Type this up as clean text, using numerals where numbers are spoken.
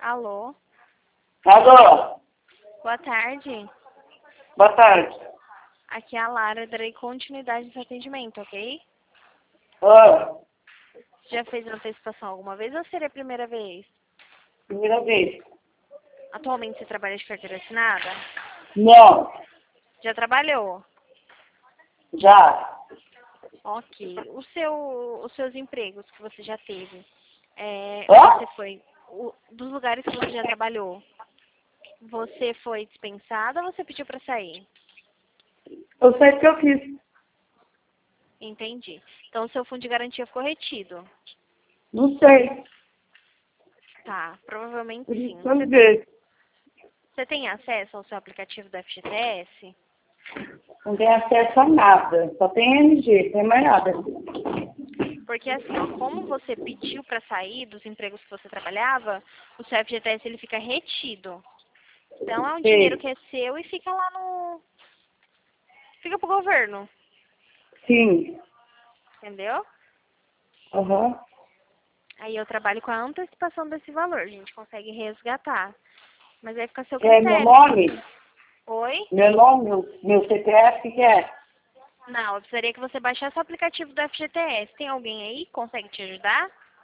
Alô? Alô? Boa tarde. Boa tarde. Aqui é a Lara, darei continuidade nesse atendimento, ok? Ah, Já fez antecipação alguma vez ou seria a primeira vez? primeira vez. Atualmente você trabalha de carteira assinada? Não, Já trabalhou? já. Ok. Os seus empregos que você já teve, Hã? você foi, dos lugares que você já trabalhou, você foi dispensada ou você pediu para sair? Eu sei o que eu fiz. Entendi. Então o seu fundo de garantia ficou retido? Não sei. Tá, provavelmente Por sim. isso que eu vi. Você tem acesso ao seu aplicativo da FGTS? Não tem acesso a nada. Só tem MG, não tem mais nada. Porque assim, ó, como você pediu para sair dos empregos que você trabalhava, o seu FGTS ele fica retido. Então é um dinheiro Sei. que é seu e fica lá no... Fica pro governo, Sim. entendeu? Aham. Aí eu trabalho com a antecipação desse valor, a gente consegue resgatar. Mas aí fica a seu É meu critério. nome? Oi? Meu nome, meu CPF, que é? Não, eu precisaria que você baixasse o aplicativo do FGTS. Tem alguém aí que consegue te ajudar?